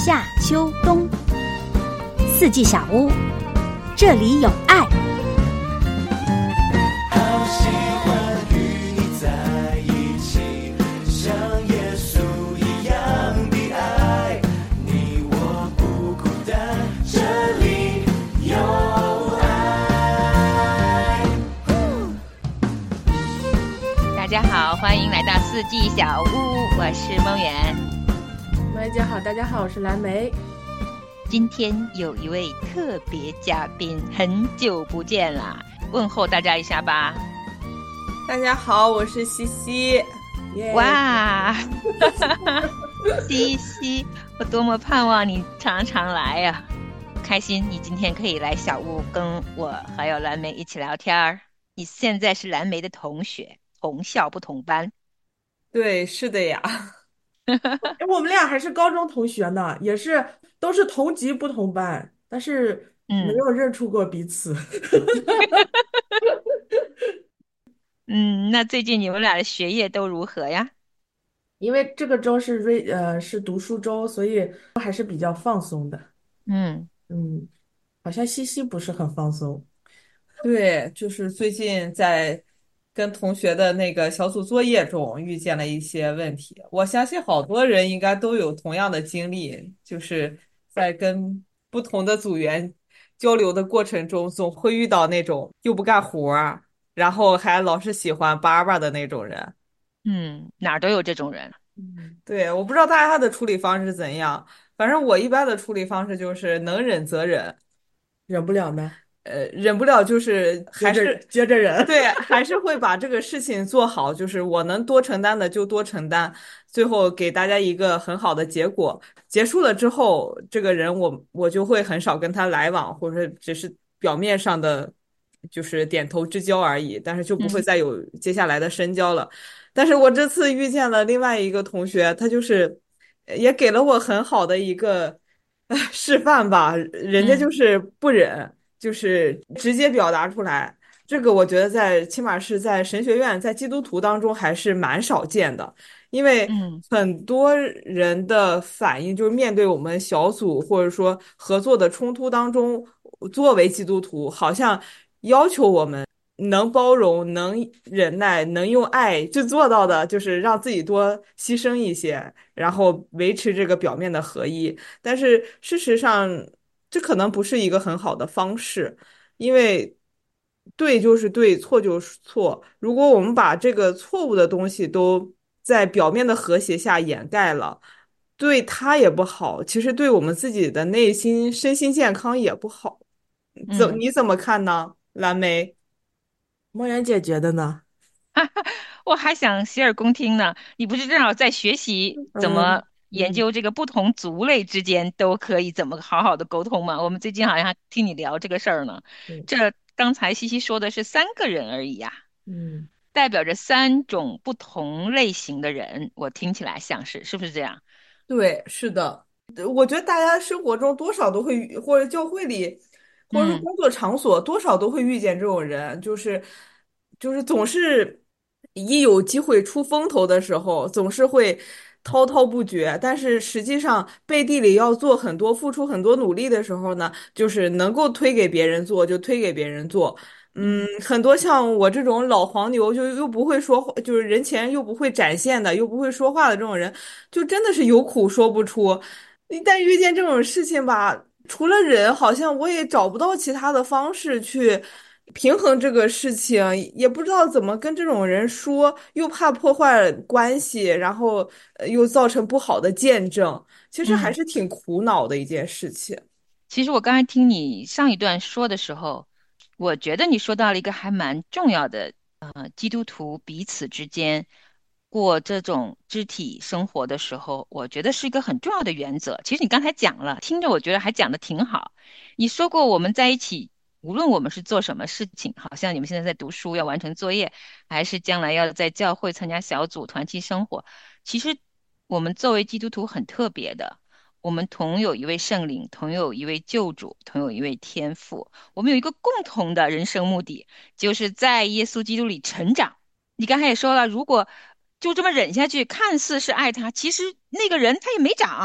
夏秋冬，四季小屋，这里有爱。 好喜欢与你在一起，像耶稣一样的爱，你我不孤单，这里有爱。 大家好，欢迎来到四季小屋，我是梦圆。 大家好，我是蓝莓。 今天有一位特别嘉宾，很久不见啦，问候大家一下吧。 大家好，我是西西。 哇，西西，我多么盼望你常常来呀！开心你今天可以来小屋跟我还有蓝莓一起聊天。你现在是蓝莓的同学，同校不同班。 对，是的呀。我们俩还是高中同学呢，也是都是同级不同班，但是没有认出过彼此。 那最近你们俩的学业都如何呀？ 因为这个周是读书周，所以还是比较放松的。 嗯嗯，好像西西不是很放松。 对，就是最近在跟同学的那个小组作业中遇见了一些问题，我相信好多人应该都有同样的经历，就是在跟不同的组员交流的过程中，总会遇到那种又不干活儿，然后还老是喜欢叭叭的那种人。 哪儿都有这种人。 对，我不知道大家的处理方式是怎样，反正我一般的处理方式就是能忍则忍。 忍不了呢， 忍不了，就是还是接着忍。 对，还是会把这个事情做好，就是我能多承担的就多承担，最后给大家一个很好的结果。结束了之后，这个人我就会很少跟他来往，或者说只是表面上的，就是点头之交而已，但是就不会嗯再有接下来的深交了。但是我这次遇见了另外一个同学，他就是也给了我很好的一个示范吧，人家就嗯是不忍。就是直接表达出来。这个我觉得起码是在神学院，在基督徒当中还是蛮少见的，因为嗯很多人的反应就是面对我们小组或者说合作的冲突当中，作为基督徒，好像要求我们能包容、能忍耐、能用爱去做到的，就是让自己多牺牲一些，然后维持这个表面的合一。但是事实上，这可能不是一个很好的方式，因为对就是对，错就是错。如果我们把这个错误的东西都在表面的和谐下掩盖了，对他也不好，其实对我们自己的内心身心健康也不好。 嗯。 你怎么看呢，蓝莓？ 梦圆姐觉得呢？ 我还想洗耳恭听呢。你不是正好在学习怎么嗯嗯研究这个不同族类之间都可以怎么好好的沟通吗？我们最近好像还听你聊这个事儿呢。 嗯这刚才西西说的是3个人而已呀， 嗯。 代表着3种不同类型的人，我听起来像是不是这样？ 对，是的，我觉得大家生活中多少都会或者教会里，或者说嗯工作场所，多少都会遇见这种人，就是总是一有机会出风头的时候，总是会滔滔不绝，但是实际上背地里要做很多、付出很多努力的时候呢，就是能够推给别人做就推给别人做。 嗯很多像我这种老黄牛，就又不会说话，就是人前又不会展现的，又不会说话的这种人，就真的是有苦说不出。一旦遇见这种事情吧，除了忍，好像我也找不到其他的方式去平衡这个事情，也不知道怎么跟这种人说，又怕破坏关系，然后又造成不好的见证，其实还嗯。 是挺苦恼的一件事情。 其实我刚才听你上一段说的时候，我觉得你说到了一个还蛮重要的，基督徒彼此之间过这种肢体生活的时候，我觉得是一个很重要的原则。其实你刚才讲了，听着我觉得还讲的挺好。你说过我们在一起，无论我们是做什么事情，好像你们现在在读书要完成作业，还是将来要在教会参加小组团契生活，其实我们作为基督徒很特别的。我们同有一位圣灵，同有一位救主，同有一位天父。我们有一个共同的人生目的，就是在耶稣基督里成长。你刚才也说了，如果就这么忍下去，看似是爱他，其实那个人他也没长，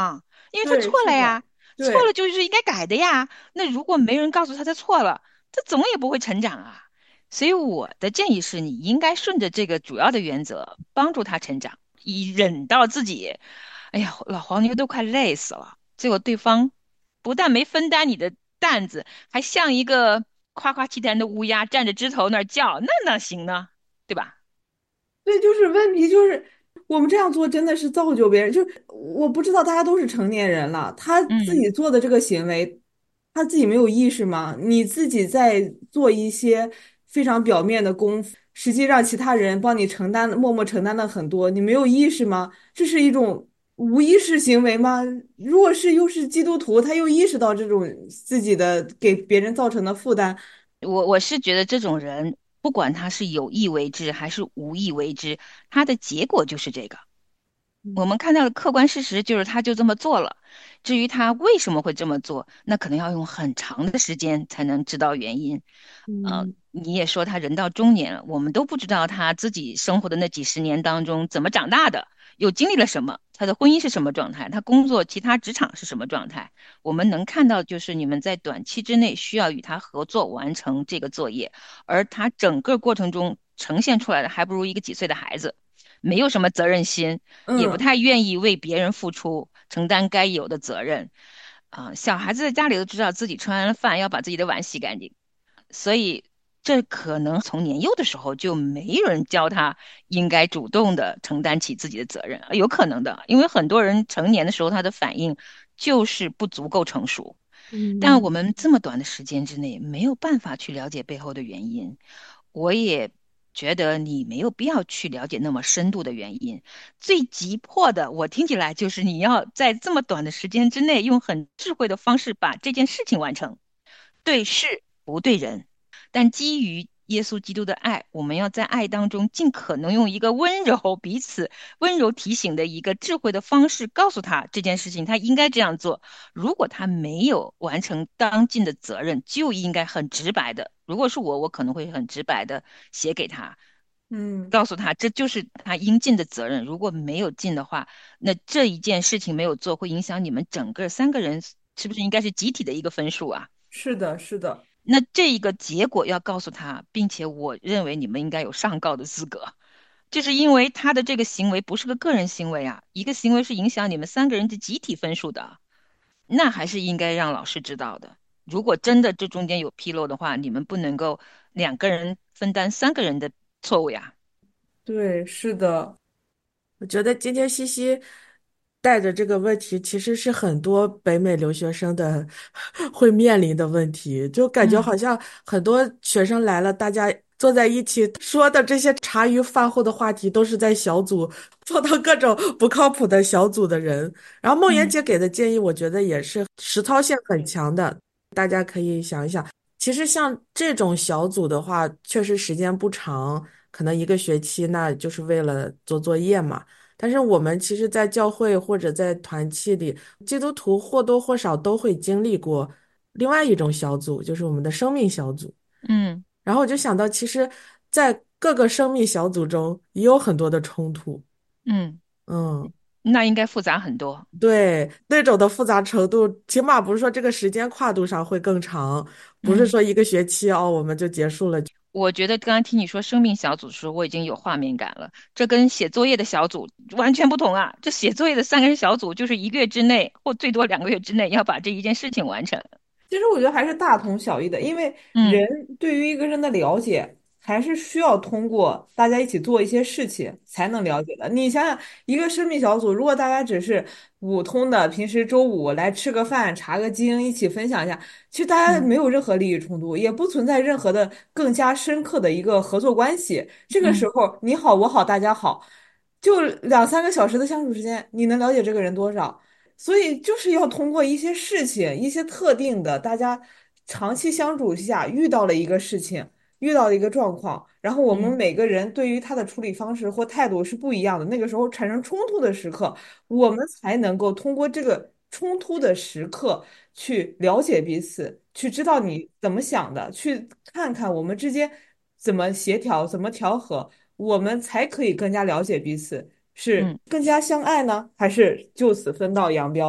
因为他对，是的， 错了呀，错了对。 就是应该改的呀。那如果没人告诉他错了，他总也不会成长啊。所以我的建议是你应该顺着这个主要的原则，帮助他成长，以忍到自己，哎呀，老黄牛都快累死了，结果对方不但没分担你的担子，还像一个夸夸其谈的乌鸦站着枝头那儿叫，那哪行呢？对吧？ 对，就是问题就是我们这样做真的是造就别人，就我不知道大家都是成年人了，他自嗯。 己做的这个行为，他自己没有意识吗？你自己在做一些非常表面的功夫，实际让其他人帮你承担，默默承担了很多，你没有意识吗？这是一种无意识行为吗？如果是又是基督徒，他又意识到这种自己的给别人造成的负担。 我是觉得这种人，不管他是有意为之还是无意为之，他的结果就是这个。我们看到的客观事实就是他就这么做了。至于他为什么会这么做，那可能要用很长的时间才能知道原因。 嗯你也说他人到中年了，我们都不知道他自己生活的那几十年当中怎么长大的，又经历了什么，他的婚姻是什么状态，他工作其他职场是什么状态。我们能看到就是你们在短期之内需要与他合作完成这个作业，而他整个过程中呈现出来的还不如一个几岁的孩子。没有什么责任心，也不嗯。 太愿意为别人付出，承担该有的责任。小孩子在家里都知道自己吃完了饭要把自己的碗洗干净，所以这可能从年幼的时候就没有人教他应该主动的承担起自己的责任，有可能的，因为很多人成年的时候他的反应就是不足够成熟。但我嗯。 们这么短的时间之内没有办法去了解背后的原因，我也觉得你没有必要去了解那么深度的原因。最急迫的，我听起来就是你要在这么短的时间之内，用很智慧的方式把这件事情完成，对事不对人。但基于耶稣基督的爱，我们要在爱当中尽可能用一个温柔、彼此温柔提醒的一个智慧的方式，告诉他这件事情他应该这样做。如果他没有完成当尽的责任，就应该很直白的。如果是我，我可能会很直白的写给他， 嗯。 告诉他这就是他应尽的责任。如果没有尽的话，那这一件事情没有做，会影响你们整个三个人是不是应该是集体的一个分数啊？ 是的，是的。 那这一个结果要告诉他，并且我认为你们应该有上告的资格，就是因为他的这个行为不是个个人行为啊，一个行为是影响你们三个人的集体分数的，那还是应该让老师知道的。如果真的这中间有纰漏的话，你们不能够两个人分担三个人的错误呀。 对，是的。 我觉得今天西西带着这个问题，其实是很多北美留学生的会面临的问题。就感觉嗯好像很多学生来了，大家坐在一起说的这些茶余饭后的话题，都是在小组碰到各种不靠谱的小组的人。然后梦妍嗯姐给的建议，我觉得也是实操性很强的，大家可以想一想。其实像这种小组的话，确实时间不长，可能一个学期，那就是为了做作业嘛。但是我们其实，在教会或者在团契里，基督徒或多或少都会经历过另外一种小组，就是我们的生命小组。 嗯然后我就想到，其实，在各个生命小组中也有很多的冲突。 嗯， 嗯， 那应该复杂很多。 对，那种的复杂程度，起码不是说这个时间跨度上会更长，不是嗯。 说一个学期哦我们就结束了。 我觉得刚刚听你说生命小组的时候，我已经有画面感了。这跟写作业的小组完全不同啊！这写作业的三个人小组，就是一个月之内，或最多2个月之内，要把这一件事情完成。 其实我觉得还是大同小异的，因为人嗯对于一个人的了解，还是需要通过大家一起做一些事情才能了解的。你想想，一个生命小组，如果大家只是普通的平时周五来吃个饭、查个经，一起分享一下，其实大家嗯没有任何利益冲突，也不存在任何的更加深刻的一个合作关系。这个时嗯候，你好，我好，大家好，就两三个小时的相处时间，你能了解这个人多少？所以就是要通过一些事情，一些特定的，大家长期相处下遇到了一个事情，遇到了一个状况，然后我们嗯每个人对于他的处理方式或态度是不一样的。那个时候产生冲突的时刻，我们才能够通过这个冲突的时刻去了解彼此，去知道你怎么想的，去看看我们之间怎么协调，怎么调和，我们才可以更加了解彼此。是嗯。 更加相爱呢，还是就此分道扬镳？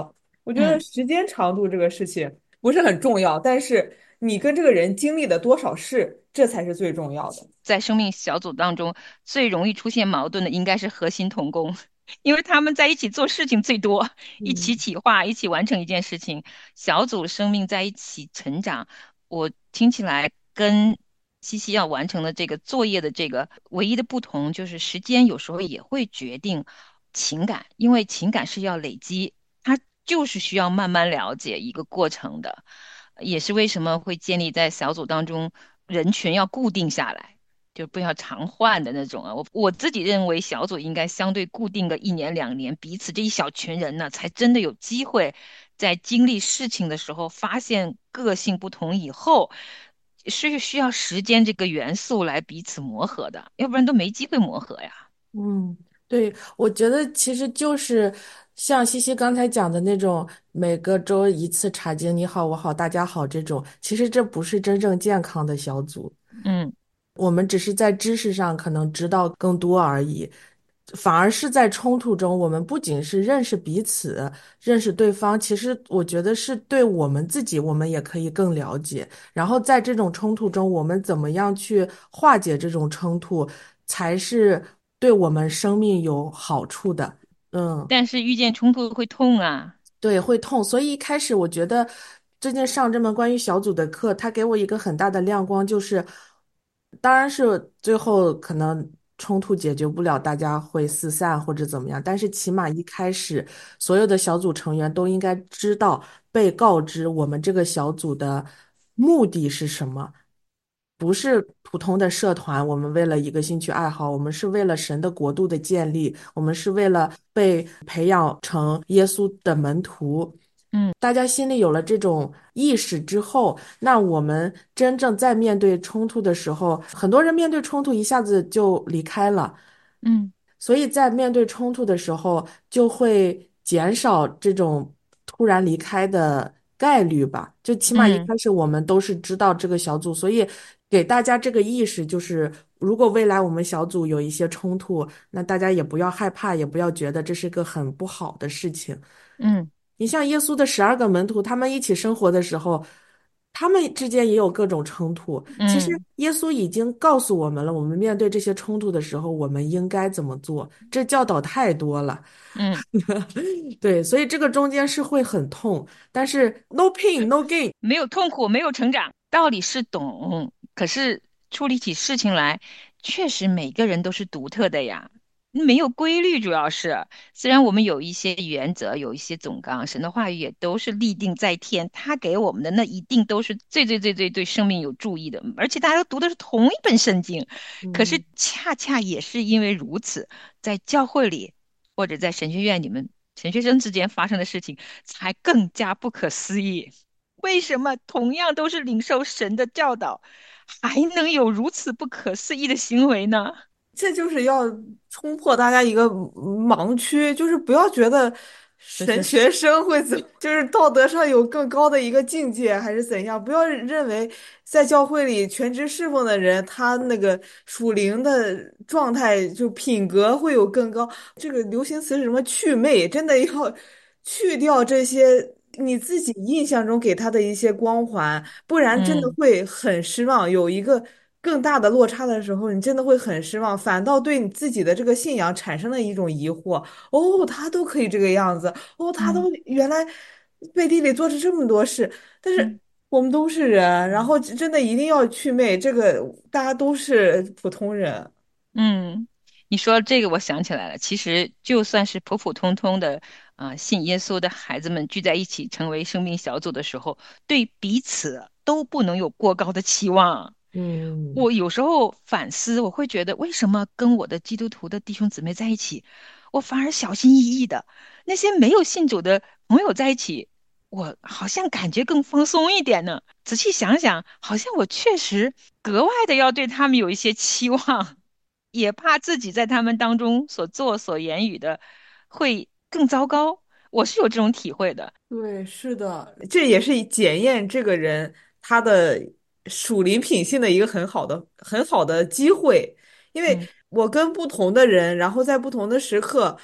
我觉得嗯。 时间长度这个事情不是很重要，但是你跟这个人经历了多少事，这才是最重要的。 在生命小组当中最容易出现矛盾的应该是核心同工，因为他们在一起做事情最多，一起嗯企划，一起完成一件事情。小组生命在一起成长，我听起来跟西西要完成的这个作业的这个唯一的不同就是时间有时候也会决定情感，因为情感是要累积，它就是需要慢慢了解一个过程的，也是为什么会建立在小组当中人群要固定下来。就不要常换的那种啊。我自己认为小组应该相对固定个1年2年，彼此这一小群人呢，才真的有机会在经历事情的时候，发现个性不同以后，是需要时间这个元素来彼此磨合的，要不然都没机会磨合呀。 嗯，对，我觉得其实就是像西西刚才讲的那种，每个周一次查经，你好，我好，大家好这种，其实这不是真正健康的小组。 嗯我们只是在知识上可能知道更多而已，反而是在冲突中，我们不仅是认识彼此、认识对方，其实我觉得是对我们自己，我们也可以更了解。然后在这种冲突中，我们怎么样去化解这种冲突，才是对我们生命有好处的。嗯。 但是遇见冲突会痛啊。 对，会痛。所以一开始我觉得最近上这门关于小组的课，它给我一个很大的亮光，就是当然是最后可能冲突解决不了，大家会四散或者怎么样，但是起码一开始所有的小组成员都应该知道，被告知我们这个小组的目的是什么。不是普通的社团，我们为了一个兴趣爱好，我们是为了神的国度的建立，我们是为了被培养成耶稣的门徒。 嗯大家心里有了这种意识之后，那我们真正在面对冲突的时候，很多人面对冲突一下子就离开了。 嗯所以在面对冲突的时候，就会减少这种突然离开的概率吧。就起码一嗯开始我们都是知道这个小组，所以给大家这个意识，就是如果未来我们小组有一些冲突，那大家也不要害怕，也不要觉得这是个很不好的事情。 嗯你像耶稣的12个门徒，他们一起生活的时候，他们之间也有各种冲突。其实嗯耶稣已经告诉我们了，我们面对这些冲突的时候，我们应该怎么做。这教导太多了。 嗯。 对，所以这个中间是会很痛，但是 no pain no gain。 没有痛苦，没有成长，道理是懂，可是处理起事情来，确实每个人都是独特的呀，没有规律，主要是虽然我们有一些原则，有一些总纲，神的话语也都是立定在天，他给我们的那一定都是最最最最对生命有注意的，而且大家都读的是同一本圣经，可是嗯。 恰恰也是因为如此，在教会里或者在神学院，你们神学生之间发生的事情才更加不可思议。为什么同样都是领受神的教导，还能有如此不可思议的行为呢？ 这就是要冲破大家一个盲区，就是不要觉得神学生会怎么，就是道德上有更高的一个境界，还是怎样？不要认为在教会里全职侍奉的人，他那个属灵的状态就品格会有更高。这个流行词是什么？祛魅，真的要去掉这些你自己印象中给他的一些光环，不然真的嗯会很失望。有一个更大的落差的时候，你真的会很失望，反倒对你自己的这个信仰产生了一种疑惑。哦，他都可以这个样子，哦，他嗯都原来背地里做着这么多事，但是嗯我们都是人，然后真的一定要祛魅，这个大家都是普通人。 嗯，你说这个，我想起来了。其实就算是普普通通的信耶稣的孩子们聚在一起成为生命小组的时候，对彼此都不能有过高的期望。 嗯我有时候反思，我会觉得为什么跟我的基督徒的弟兄姊妹在一起，我反而小心翼翼的；那些没有信主的朋友在一起，我好像感觉更放松一点呢。仔细想想，好像我确实格外的要对他们有一些期望，也怕自己在他们当中所作所言语的会更糟糕。我是有这种体会的。 对，是的，这也是检验这个人他的属灵品性的一个很好的机会，因为嗯我跟不同的人，然后在不同的时刻，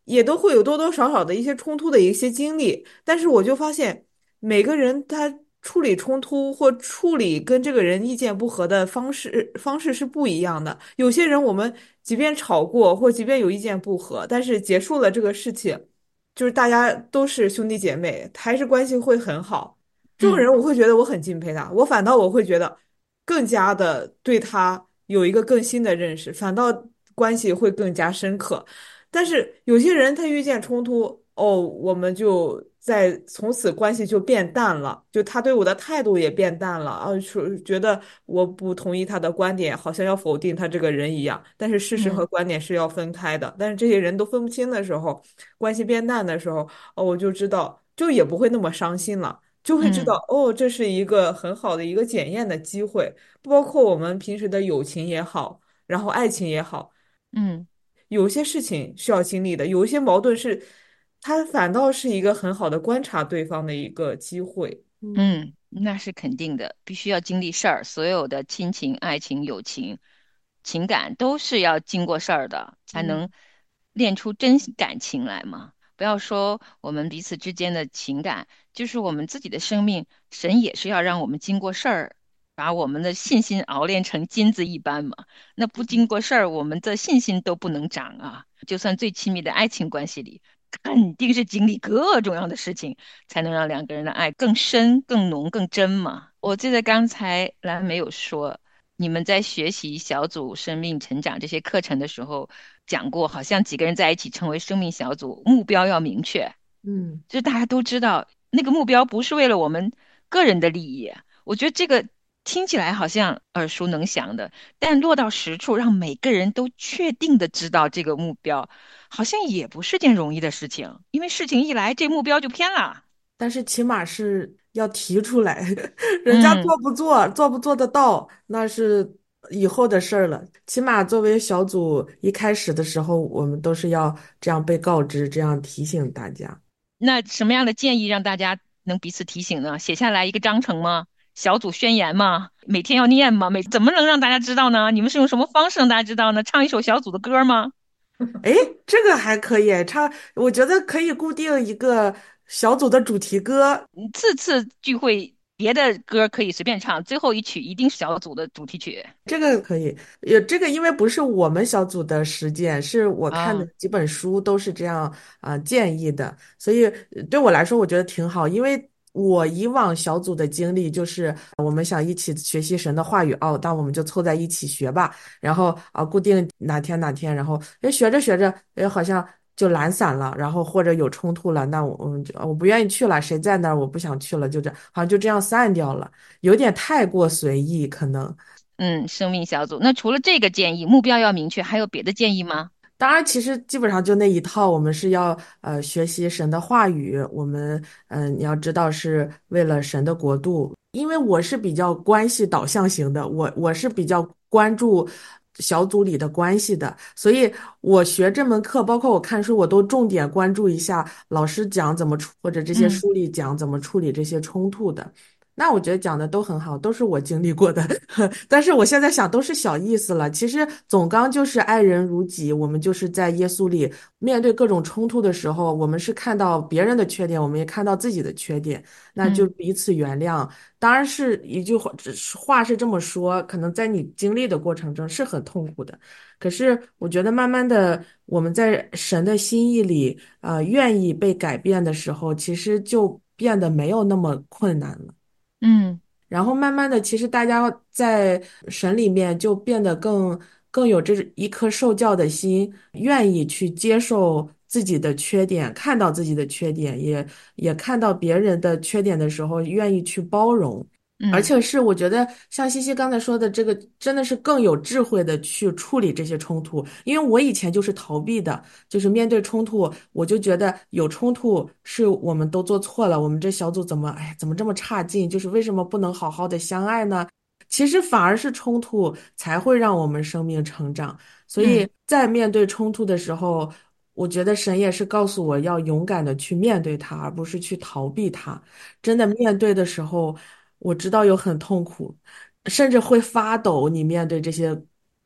也都会有多多少少的一些冲突的一些经历，但是我就发现每个人他处理冲突或处理跟这个人意见不合的方式是不一样的。有些人我们即便吵过或即便有意见不合，但是结束了这个事情，就是大家都是兄弟姐妹，还是关系会很好。这种嗯人我会觉得我很敬佩他，我反倒我会觉得更加的对他有一个更新的认识，反倒关系会更加深刻。但是有些人他遇见冲突，哦，我们就在从此关系就变淡了，就他对我的态度也变淡了，说觉得我不同意他的观点，好像要否定他这个人一样。但是事实嗯和观点是要分开的。但是这些人都分不清的时候，关系变淡的时候，哦，我就知道，就也不会那么伤心了。就会知道， 嗯哦，这是一个很好的一个检验的机会，包括我们平时的友情也好，然后爱情也好， 嗯。 有些事情需要经历的，有一些矛盾是，它反倒是一个很好的观察对方的一个机会。 嗯嗯，那是肯定的，必须要经历事儿，所有的亲情、爱情、友情、情感都是要经过事儿的，才能嗯练出真感情来嘛。不要说我们彼此之间的情感，就是我们自己的生命，神也是要让我们经过事儿，把我们的信心熬炼成金子一般嘛。那不经过事儿，我们的信心都不能长啊。就算最亲密的爱情关系里，肯定是经历各种各样的事情。才能让两个人的爱更深、更浓、更真嘛。我记得刚才蓝莓有说，你们在学习小组生命成长这些课程的时候讲过，好像几个人在一起成为生命小组，目标要明确， 嗯。 就是大家都知道那个目标不是为了我们个人的利益。我觉得这个听起来好像耳熟能详的，但落到实处，让每个人都确定的知道这个目标，好像也不是件容易的事情，因为事情一来，这目标就偏了。 但是起码是要提出来，人家嗯做不做，做不做得到，那是以后的事儿了。起码作为小组一开始的时候，我们都是要这样被告知，这样提醒大家。 那什么样的建议让大家能彼此提醒呢？写下来一个章程吗？小组宣言吗？每天要念吗？怎么能让大家知道呢？你们是用什么方式让大家知道呢？唱一首小组的歌吗？ 哎，这个还可以，我觉得可以固定一个小组的主题歌， 次次聚会别的歌可以随便唱，最后一曲一定是小组的主题曲这个可以。这个因为不是我们小组的实践，是我看的啊。 几本书都是这样建议的，所以对我来说我觉得挺好，因为我以往小组的经历就是我们想一起学习神的话语哦，那我们就凑在一起学吧，然后固定哪天哪天，然后学着学着好像就懒散了，然后或者有冲突了，那我不愿意去了，谁在那儿我不想去了，好像就这样散掉了，有点太过随意可能。 嗯，生命小组。那除了这个建议，目标要明确，还有别的建议吗？ 当然，其实基本上就那一套，我们是要学习神的话语，我们你要知道是为了神的国度。因为我是比较关系导向型的，我是比较关注小组里的关系的，所以我学这门课，包括我看书，我都重点关注一下老师讲怎么或者这些嗯书里讲怎么处理这些冲突的。那我觉得讲的都很好，都是我经历过的，但是我现在想都是小意思了。其实总纲就是爱人如己，我们就是在耶稣里面对各种冲突的时候，我们是看到别人的缺点，我们也看到自己的缺点，那就嗯彼此原谅。当然是一句话，话是这么说，可能在你经历的过程中是很痛苦的，可是我觉得慢慢的，我们在神的心意里，愿意被改变的时候，其实就变得没有那么困难了。 嗯然后慢慢的，其实大家在神里面就变得更有这一颗受教的心，愿意去接受自己的缺点，看到自己的缺点，也看到别人的缺点的时候，愿意去包容。而嗯且是我觉得像西西刚才说的这个，真的是更有智慧的去处理这些冲突。因为我以前就是逃避的，就是面对冲突，我就觉得有冲突是我们都做错了，我们这小组怎么，哎，怎么这么差劲？就是为什么不能好好的相爱呢？其实反而是冲突才会让我们生命成长。所以嗯在面对冲突的时候，我觉得神也是告诉我要勇敢的去面对它，而不是去逃避它。真的面对的时候，我知道有很痛苦，甚至会发抖。你面对这些嗯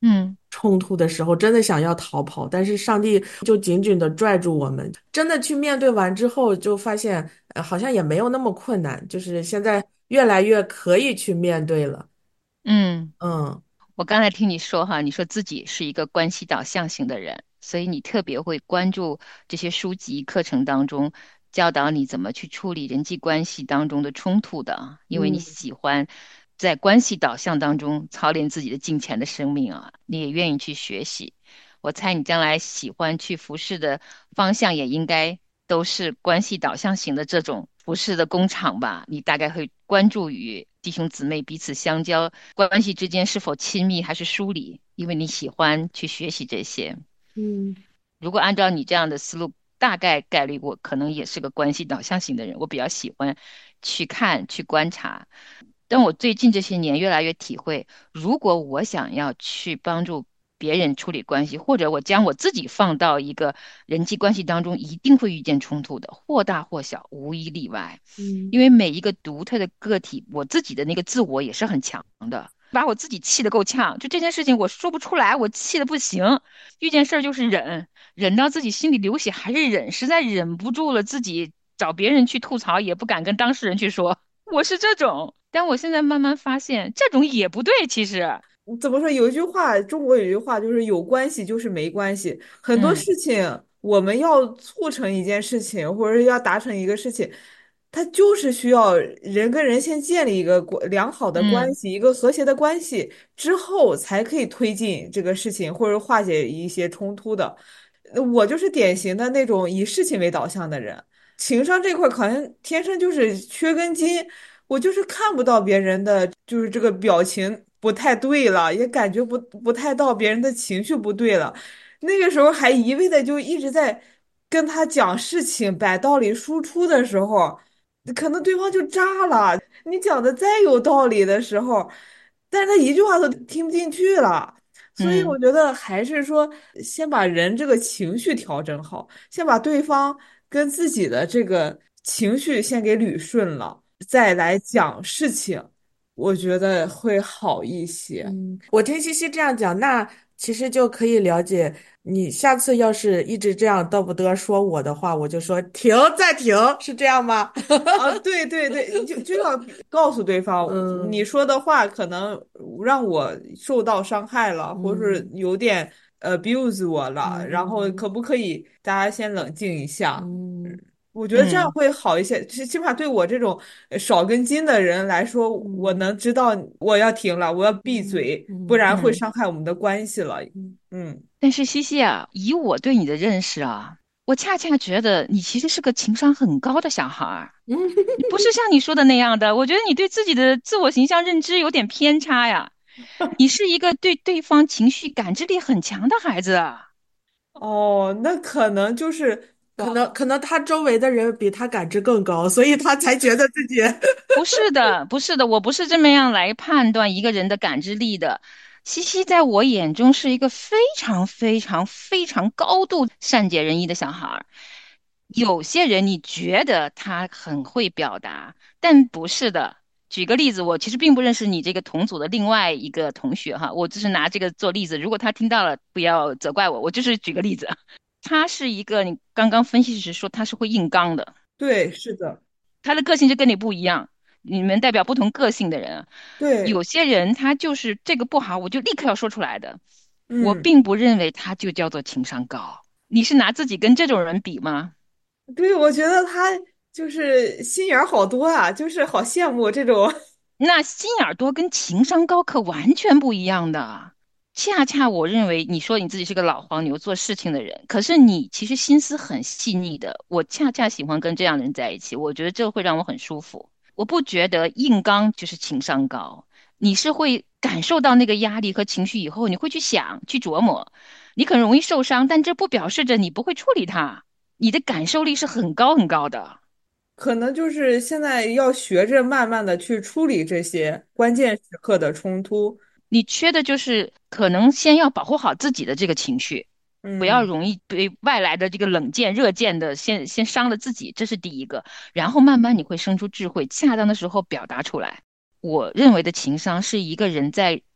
冲突的时候，真的想要逃跑，但是上帝就紧紧的拽住我们，真的去面对完之后，就发现，好像也没有那么困难，就是现在越来越可以去面对了。 嗯。 嗯我刚才听你说哈，你说自己是一个关系导向型的人，所以你特别会关注这些书籍课程当中教导你怎么去处理人际关系当中的冲突的，因为你嗯喜欢在关系导向当中操练自己的金钱的生命啊，你也愿意去学习。我猜你将来喜欢去服侍的方向也应该都是关系导向型的这种服饰的工厂吧，你大概会关注于弟兄姊妹彼此相交，关系之间是否亲密还是疏离，因为你喜欢去学习这些。 嗯如果按照你这样的思路，大概概率我可能也是个关系导向型的人，我比较喜欢去看、去观察。但我最近这些年越来越体会，如果我想要去帮助别人处理关系，或者我将我自己放到一个人际关系当中，一定会遇见冲突的，或大或小，无一例外。 嗯因为每一个独特的个体，我自己的那个自我也是很强的，把我自己气得够呛。就这件事情，我说不出来，我气得不行。遇见事儿就是忍，忍到自己心里流血还是忍，实在忍不住了，自己找别人去吐槽，也不敢跟当事人去说。我是这种，但我现在慢慢发现，这种也不对，其实。 怎么说？有一句话，中国有一句话，就是有关系就是没关系。很多嗯事情，我们要促成一件事情，或者是要达成一个事情，它就是需要人跟人先建立一个良好的关嗯系，一个和谐的关系之后，才可以推进这个事情，或者化解一些冲突的。我就是典型的那种以事情为导向的人，情商这块儿好像天生就是缺根筋。我就是看不到别人的，就是这个表情不太对了，也感觉不太到别人的情绪不对了。那个时候还一味的就一直在跟他讲事情、摆道理、输出的时候，可能对方就炸了。你讲的再有道理的时候，但是他一句话都听不进去了。所以我嗯。 觉得还是说，先把人这个情绪调整好，先把对方跟自己的这个情绪先给捋顺了。再来讲事情，我觉得会好一些。 嗯，我听西西这样讲，那其实就可以了解，你下次要是一直这样嘚不嘚说我的话，我就说停，再停，是这样吗？ 啊，对对对，就要告诉对方，你嗯说的话可能让我受到伤害了，或是嗯有点abuse 我了，然后嗯可不可以大家先冷静一下？ 嗯我觉得这样嗯会好一些，起码对我这种少根筋的人来说，我嗯能知道我要停了，我要闭嗯嘴，不嗯然会嗯。 伤害我们的关系了。 嗯嗯。 但是西西啊，以我对你的认识啊，我恰恰觉得你其实是个情商很高的小孩儿， 嗯， 你不是像你说的那样的。我觉得你对自己的自我形象认知有点偏差呀。你是一个对对方情绪感知力很强的孩子啊。 哦，那可能就是可能他周围的人比他感知更高，所以他才觉得自己， 不是的，不是的，我不是这么样来判断一个人的感知力的。西西在我眼中是一个非常非常非常高度善解人意的小孩儿。有些人你觉得他很会表达，但不是的。举个例子，我其实并不认识你这个同组的另外一个同学哈，我只是拿这个做例子。如果他听到了，不要责怪我，我就是举个例子。他是一个你刚刚分析时说他是会硬刚的。 对，是的， 他的个性就跟你不一样，你们代表不同个性的人啊。 对， 有些人他就是这个不好，我就立刻要说出来的。我嗯， 并不认为他就叫做情商高。你是拿自己跟这种人比吗？ 对，我觉得他就是心眼儿好多啊，就是好羡慕这种。 那心眼儿多跟情商高可完全不一样的。恰恰我认为你说你自己是个老黄牛，做事情的人，可是你其实心思很细腻的。我恰恰喜欢跟这样的人在一起，我觉得这会让我很舒服。我不觉得硬刚就是情商高，你是会感受到那个压力和情绪以后，你会去想、去琢磨，你很容易受伤，但这不表示着你不会处理它，你的感受力是很高很高的。 可能就是现在要学着慢慢的去处理这些关键时刻的冲突。 你缺的就是可能先要保护好自己的这个情绪，不要嗯， 容易被外来的这个冷箭、热箭的先伤了自己，这是第一个。然后慢慢你会生出智慧，恰当的时候表达出来。我认为的情商是一个人在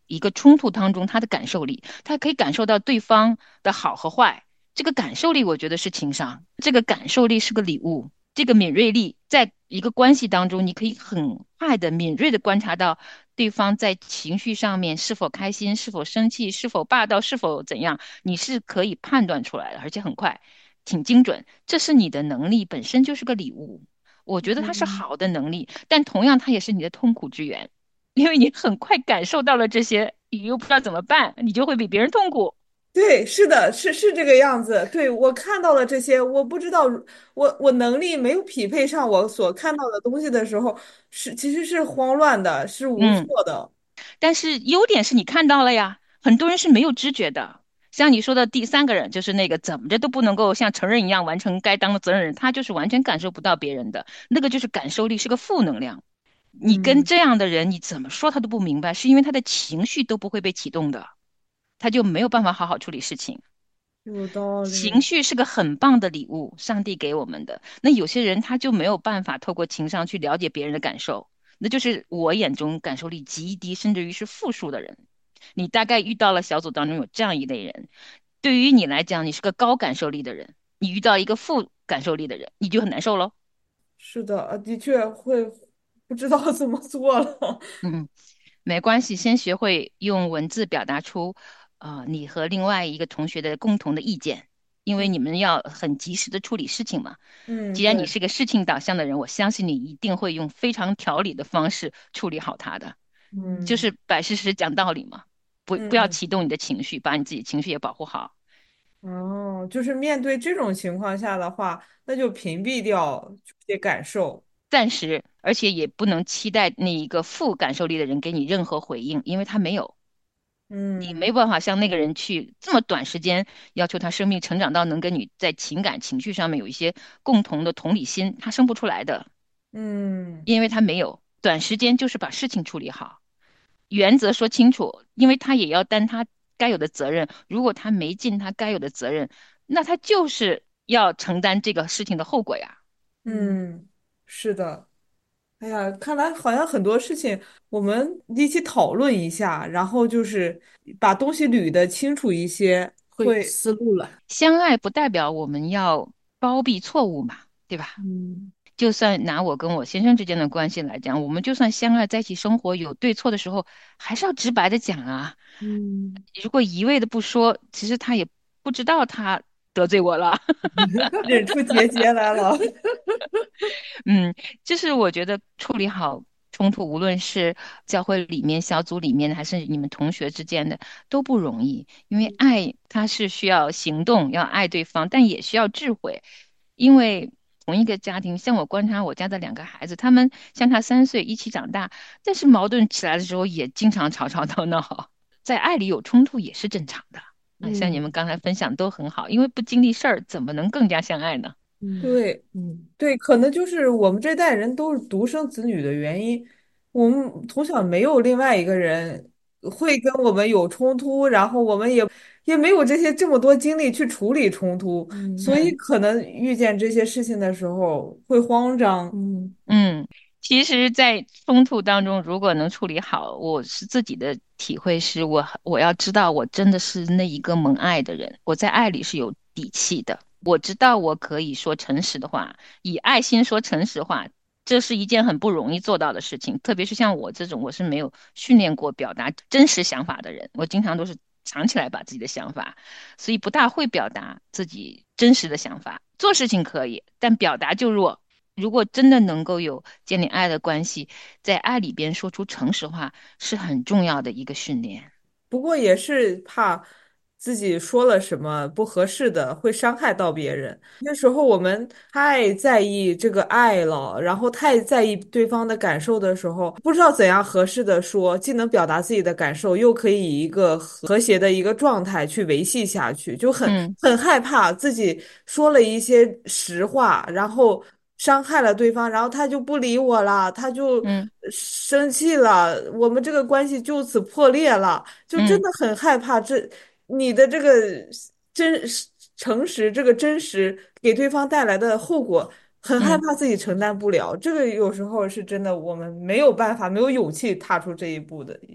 一个冲突当中他的感受力，他可以感受到对方的好和坏。这个感受力，我觉得是情商，这个感受力是个礼物。这个敏锐力，在一个关系当中，你可以很快的、敏锐的观察到对方在情绪上面是否开心、是否生气、是否霸道、是否怎样，你是可以判断出来的，而且很快，挺精准。这是你的能力，本身就是个礼物。我觉得它是嗯， 好的能力，但同样它也是你的痛苦之源，因为你很快感受到了这些，你又不知道怎么办，你就会比别人痛苦。 对，是的，是这个样子。对，我看到了这些，我不知道我能力没有匹配上我所看到的东西的时候，其实是慌乱的，是无嗯。 措的。 但是优点是你看到了呀，很多人是没有知觉的。像你说的第三个人，就是那个怎么着都不能够像成人一样完成该当的责任人，他就是完全感受不到别人的，那个就是感受力是个负能量。你跟嗯， 这样的人，你怎么说他都不明白，是因为他的情绪都不会被启动的，他就没有办法好好处理事情。 有道情理。 绪是个很棒的礼物，上帝给我们的。那有些人他就没有办法透过情商去了解别人的感受，那就是我眼中感受力极低，甚至于是负数的人。你大概遇到了小组当中有这样一类人，对于你来讲，你是个高感受力的人，你遇到一个负感受力的人，你就很难受喽。 是的，的确会不知道怎么做了。 嗯。没关系，先学会用文字表达出，你和另外一个同学的共同的意见，因为你们要很及时的处理事情嘛。 嗯， 既然你对， 是个事情导向的人，我相信你一定会用非常条理的方式处理好它的，就嗯是摆事实讲道理嘛，不要嗯， 启动你的情绪，把你自己情绪也保护好。 哦，就是面对这种情况下的话，那就屏蔽掉这些感受。 暂时，而且也不能期待那一个负感受力的人给你任何回应，因为他没有。你嗯没办法向那个人去这么短时间要求他生命成长到能跟你在情感情绪上面有一些共同的同理心，他生不出来的， 嗯因为他没有。短时间就是把事情处理好，原则说清楚，因为他也要担他该有的责任。如果他没尽他该有的责任，那他就是要承担这个事情的后果呀。 嗯，是的。哎呀，看来好像很多事情我们一起讨论一下，然后就是把东西捋得清楚一些， 会会， 思路了。 相爱不代表我们要包庇错误嘛，对吧？ 嗯就算拿我跟我先生之间的关系来讲，我们就算相爱在一起生活，有对错的时候，还是要直白的讲啊。 嗯， 如果一味的不说，其实他也不知道他得罪我了。 忍出结节来了。 嗯，就是我觉得处理好冲突，无论是教会里面、小组里面的，还是你们同学之间的，都不容易。因为爱它是需要行动，要爱对方，但也需要智慧。因为同一个家庭，像我观察我家的两个孩子，他们相差3岁，一起长大，但是矛盾起来的时候也经常吵吵闹闹，在爱里有冲突也是正常的。啊，像你们嗯刚才分享都很好，因为不经历事儿，怎么能更加相爱呢？ 嗯对嗯对，可能就是我们这代人都是独生子女的原因，我们从小没有另外一个人会跟我们有冲突，然后我们也没有这么多精力去处理冲突， 嗯所以可能遇见这些事情的时候会慌张。 嗯嗯，其实，在冲突当中，如果能处理好，我是自己的体会是我要知道，我真的是那一个蒙爱的人，我在爱里是有底气的。我知道我可以说诚实的话，以爱心说诚实话，这是一件很不容易做到的事情。特别是像我这种，我是没有训练过表达真实想法的人，我经常都是藏起来把自己的想法，所以不大会表达自己真实的想法。做事情可以，但表达就弱。如果真的能够有建立爱的关系，在爱里边说出诚实话，是很重要的一个训练。 不过也是怕自己说了什么不合适的，会伤害到别人。那时候我们太在意这个爱了，然后太在意对方的感受的时候，不知道怎样合适的说，既能表达自己的感受，又可以以一个和谐的一个状态去维系下去，就嗯很害怕自己说了一些实话，然后伤害了对方，然后他就不理我了，他就嗯生气了，我们这个关系就此破裂了。就真嗯的很害怕你的这个真实诚实，这个真实给对方带来的后果，很害嗯。 怕自己承担不了。这个有时候是真的，我们没有办法，没有勇气踏出这一步的。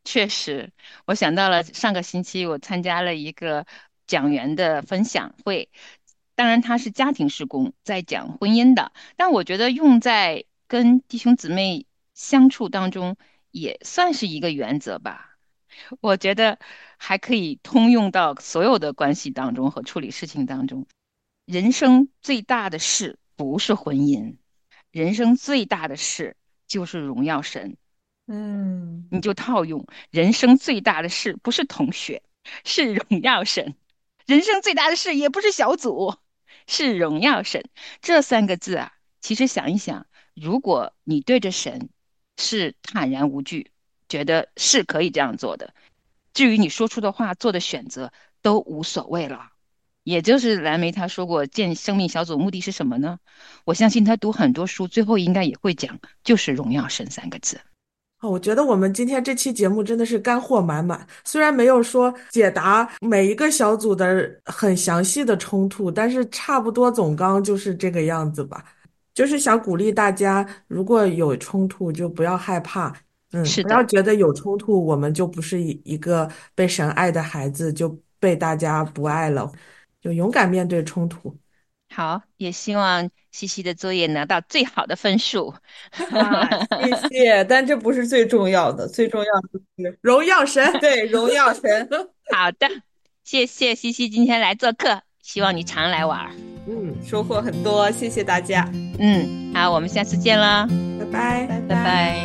确实，我想到了上个星期我参加了一个讲员的分享会，当然他是家庭事工，在讲婚姻的，但我觉得用在跟弟兄姊妹相处当中也算是一个原则吧。我觉得还可以通用到所有的关系当中和处理事情当中。人生最大的事不是婚姻，人生最大的事就是荣耀神。 嗯， 你就套用人生最大的事不是同学，是荣耀神；人生最大的事也不是小组，是荣耀神。这三个字啊，其实想一想，如果你对着神是坦然无惧，觉得是可以这样做的，至于你说出的话、做的选择都无所谓了。也就是蓝莓他说过，建生命小组目的是什么呢？我相信他读很多书，最后应该也会讲，就是荣耀神三个字。 我觉得我们今天这期节目真的是干货满满，虽然没有说解答每一个小组的很详细的冲突，但是差不多总纲就是这个样子吧。就是想鼓励大家，如果有冲突就不要害怕，不要是的。 觉得有冲突我们就不是一个被神爱的孩子，就被大家不爱了，就勇敢面对冲突。 好，也希望西西的作业拿到最好的分数。 啊，谢谢，但这不是最重要的，最重要的是荣耀神。 对荣耀神。 好的，谢谢西西今天来做客，希望你常来玩儿。 收获很多，谢谢大家， 好，我们下次见了， 拜拜。 拜拜。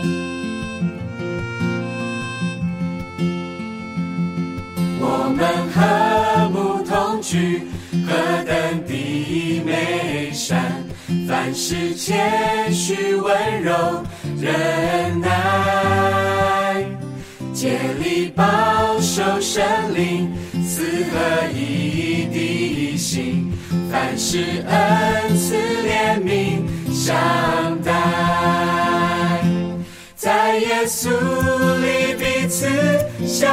我们和睦同居，何等的美善！凡事谦虚温柔忍耐，竭力保守神灵赐合一的心，凡事恩赐怜悯相待，在耶稣里彼此相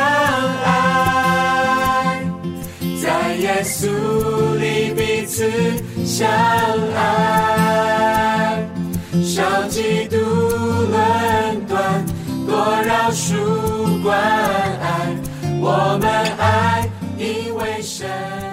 爱，在耶稣里彼此相爱，少嫉妒论断，多饶恕关爱，我们爱因为神